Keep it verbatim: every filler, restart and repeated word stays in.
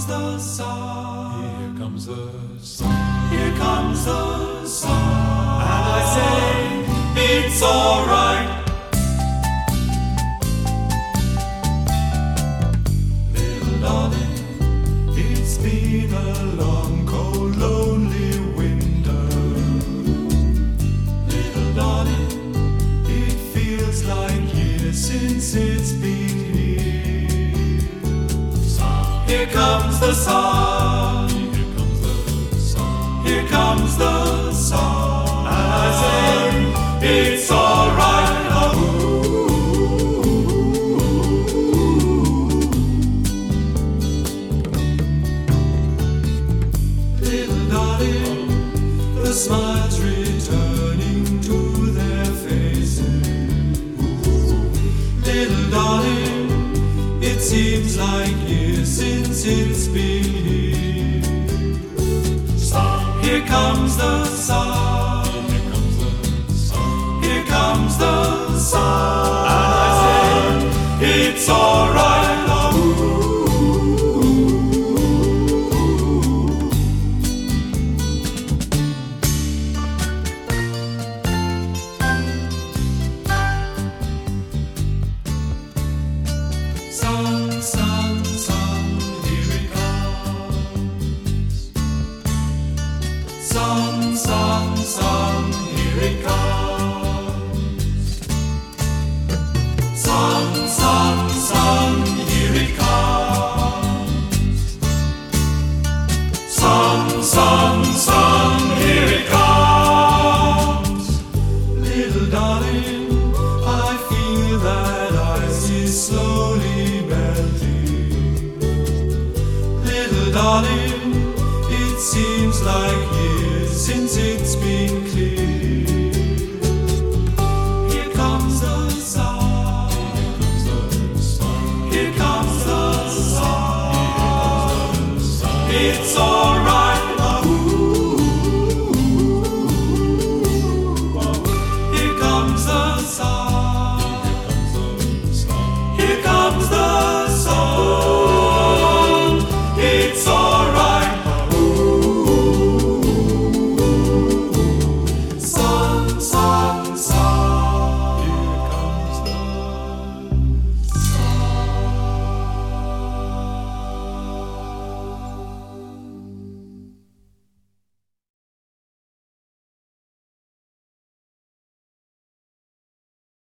comes the sun. Here comes the sun. Here comes the sun. And I say, it's alright. Little darling, it's been a long, cold, lonely winter. Little darling, it feels like years since it's been here. Here comes the sun. Here comes the sun. Here comes the sun. And I say, it's alright. Little darling, the smiles returning to their faces. Little darling, it seems like years since it's been here. Here comes the sun. Here comes the sun. Here comes the sun. And I say, it's alright. Sun, sun, sun, here it comes. Sun, sun, sun, here it comes. Sun, sun, sun, here it comes. Sun, sun, sun, here it comes. Little darling, I feel that ice is slowly melting. Little darling, it seems like years since it's been clear. Here comes the sun. Here comes the sun. It's all